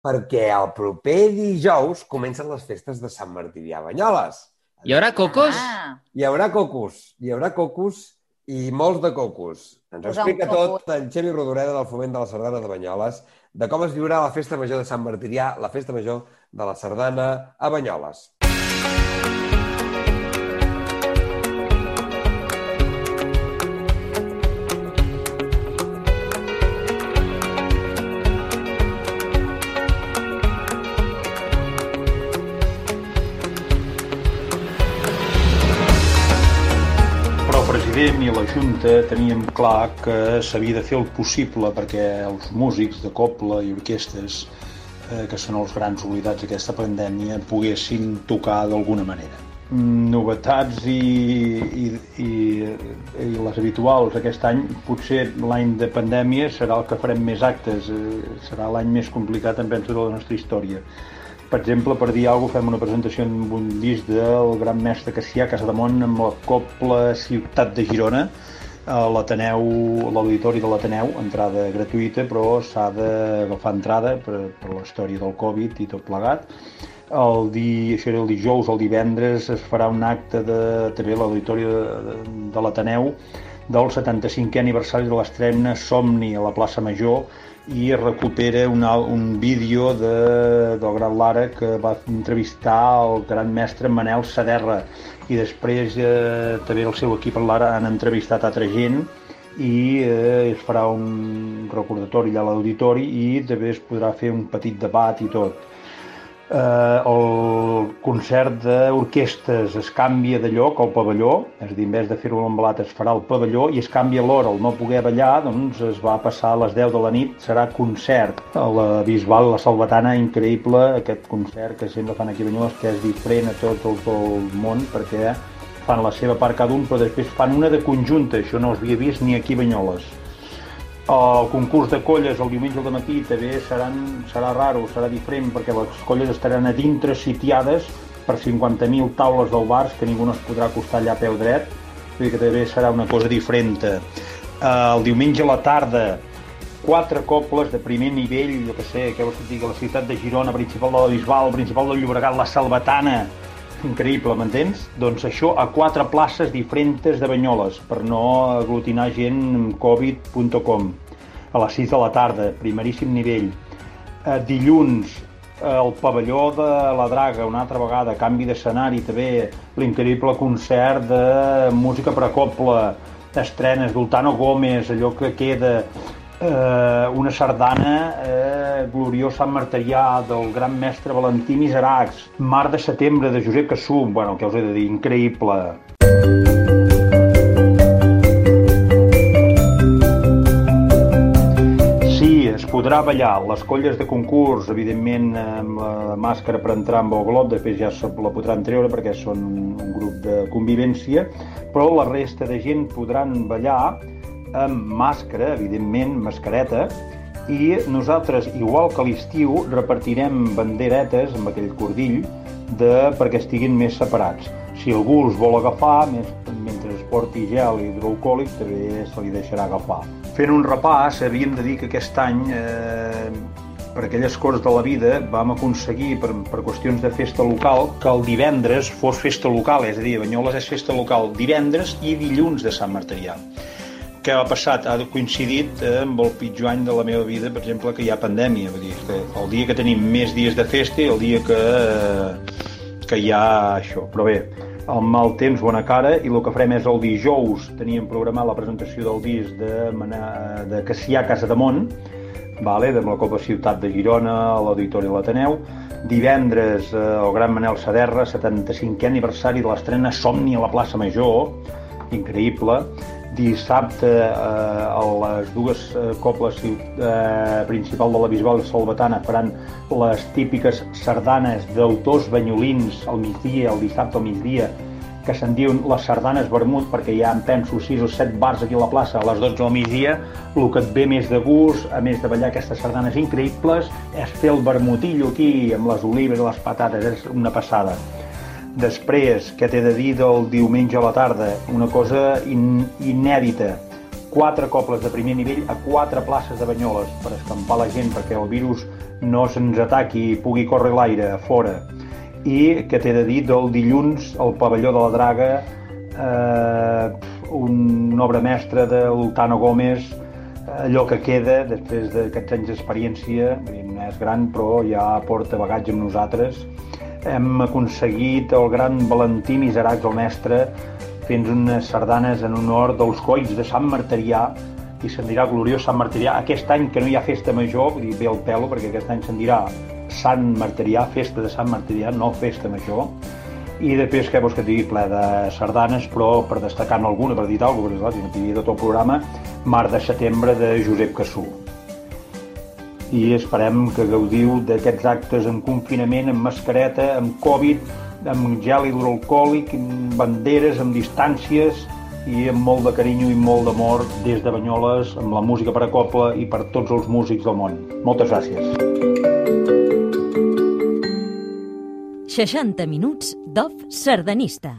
perquè el proper dijous comencen les festes de Sant Martí a Banyoles. Hi haurà cocos? Hi haurà cocos i molts de cocos. Ens ho explica tot en Xevi Rodoreda del Foment de la Sardana de Banyoles, de com es viurà la festa major de Sant Martirià, la festa major de la Sardana a Banyoles. I la Junta teníem clar que s'havia de fer el possible perquè els músics de cobla i orquestres, que són els grans oblidats d'aquesta pandèmia, poguessin tocar d'alguna manera. Novetats i les habituals aquest any, potser l'any de pandèmia serà el que farem més actes, serà l'any més complicat, em penso, de la nostra història. Per exemple, per dir alguna cosa, fem una presentació amb un disc del gran mestre Cassià Casademont amb la Cobla Ciutat de Girona a l'Ateneu, l'auditori de l'Ateneu, entrada gratuïta, però s'ha d'agafar entrada per la història del Covid i tot plegat. Això era el dijous, el divendres es farà un acte també a l'auditori de l'Ateneu del 75è aniversari de l'estrena Somni a la plaça Major, i recupera un vídeo del Gran Lara que va entrevistar el gran mestre Manel Saderra, i després també el seu equip Lara han entrevistat altra gent i es farà un recordatori allà a l'auditori i també es podrà fer un petit debat i tot. El concert d'orquestres es canvia de lloc al pavelló, és a dir, en vez de fer-ho a l'Embalat es farà al pavelló i es canvia l'hora, al no poder ballar doncs es va passar a les 10 de la nit, serà concert a la Bisbal, la Salvatana, increïble aquest concert que sempre fan aquí a Banyoles, que és diferent a tot el món perquè fan la seva part cada un però després fan una de conjunta, això no s'havia vist ni aquí a Banyoles. El concurs de colles el diumenge al matí també serà raro, serà diferent perquè les colles estaran a dintre sitiades per 50.000 taules del bars que ningú no es podrà acostar allà a peu dret, vull dir que també serà una cosa diferent. El diumenge a la tarda 4 cobles de primer nivell, jo que sé, què vols dir, la ciutat de Girona, principal de la Bisbal, principal del Llobregat, la Salvatana, increïble, m'entens? Doncs això a 4 places diferents de Banyoles, per no aglutinar gent amb covid.com. A les 6 de la tarda, primeríssim nivell. Dilluns, el pavelló de la Draga, una altra vegada, canvi d'escenari, també l'increïble concert de música per a cobla, estrenes d'Ultano Gómez, allò que queda, una sardana gloriosa Sant Martirià del gran mestre Valentí Miseracs, Mar de setembre de Josep Cassú, bueno, què us he de dir, increïble. Sí, es podrà ballar, les colles de concurs, evidentment amb la màscara per entrar amb el glop, després ja se la podran treure perquè són un grup de convivència, però la resta de gent podran ballar amb màscara, evidentment, mascareta, i nosaltres, igual que a l'estiu, repartirem banderetes amb aquell cordill perquè estiguin més separats. Si algú els vol agafar, mentre es porti gel hidroalcohòlic, també se li deixarà agafar. Fent un repàs, havíem de dir que aquest any, per aquelles coses de la vida, vam aconseguir, per qüestions de festa local, que el divendres fos festa local, és a dir, Banyoles és festa local divendres i dilluns de Sant Martirià. Què ha passat? Ha coincidit amb el pitjor any de la meva vida, per exemple, que hi ha pandèmia. Vull dir que el dia que tenim més dies de festa i el dia que hi ha això. Però bé, el mal temps, bona cara, i el que farem és el dijous. Teníem programat la presentació del disc de Cassià Casademont, de la Cobla Ciutat de Girona, a l'Auditori de l'Ateneu. Divendres, el gran Manel Saderra, 75è aniversari de l'estrena Somni a la plaça Major, increïble. Dissabte a les dues cobles principal de la Bisbal i Salvatana faran les típiques sardanes d'autors banyolins al migdia, el dissabte al migdia, que se'n diuen les sardanes vermut, perquè hi ha, em penso, 6 o 7 bars aquí a la plaça a les 12 del migdia. El que et ve més de gust, a més de ballar aquestes sardanes increïbles, és fer el vermutillo aquí amb les olives i les patates, és una passada. Després, què t'he de dir del diumenge a la tarda? Una cosa inèdita. 4 cobles de primer nivell a 4 places de Banyoles per escampar la gent, perquè el virus no se'ns ataqui i pugui córrer l'aire a fora. I que t'he de dir, del dilluns al pavelló de la Draga, una obra mestra del Tano Gómez, allò que queda després d'aquests anys d'experiència, no és gran però ja porta bagatge amb nosaltres. Hem aconseguit el gran Valentí Miseracs, el mestre, fent unes sardanes en honor dels colls de Sant Martirià, i se'n dirà Gloriós Sant Martirià. Aquest any que no hi ha festa major, vull dir, ve el pelo, perquè aquest any se'n dirà Sant Martirià, festa de Sant Martirià, no festa major. I després, què vols que et digui, ple de sardanes, però per destacar-ne alguna, per dir alguna cosa, perquè si no t'hi tot el programa, Mar de setembre de Josep Cassú. I esperem que gaudiu d'aquests actes en confinament, amb mascareta, amb Covid, amb gel hidroalcohòlic, amb banderes, amb distàncies i amb molt de carinyo i molt d'amor des de Banyoles, amb la música per a Cobla i per tots els músics del món. Moltes gràcies. 60 minuts d'off sardanista.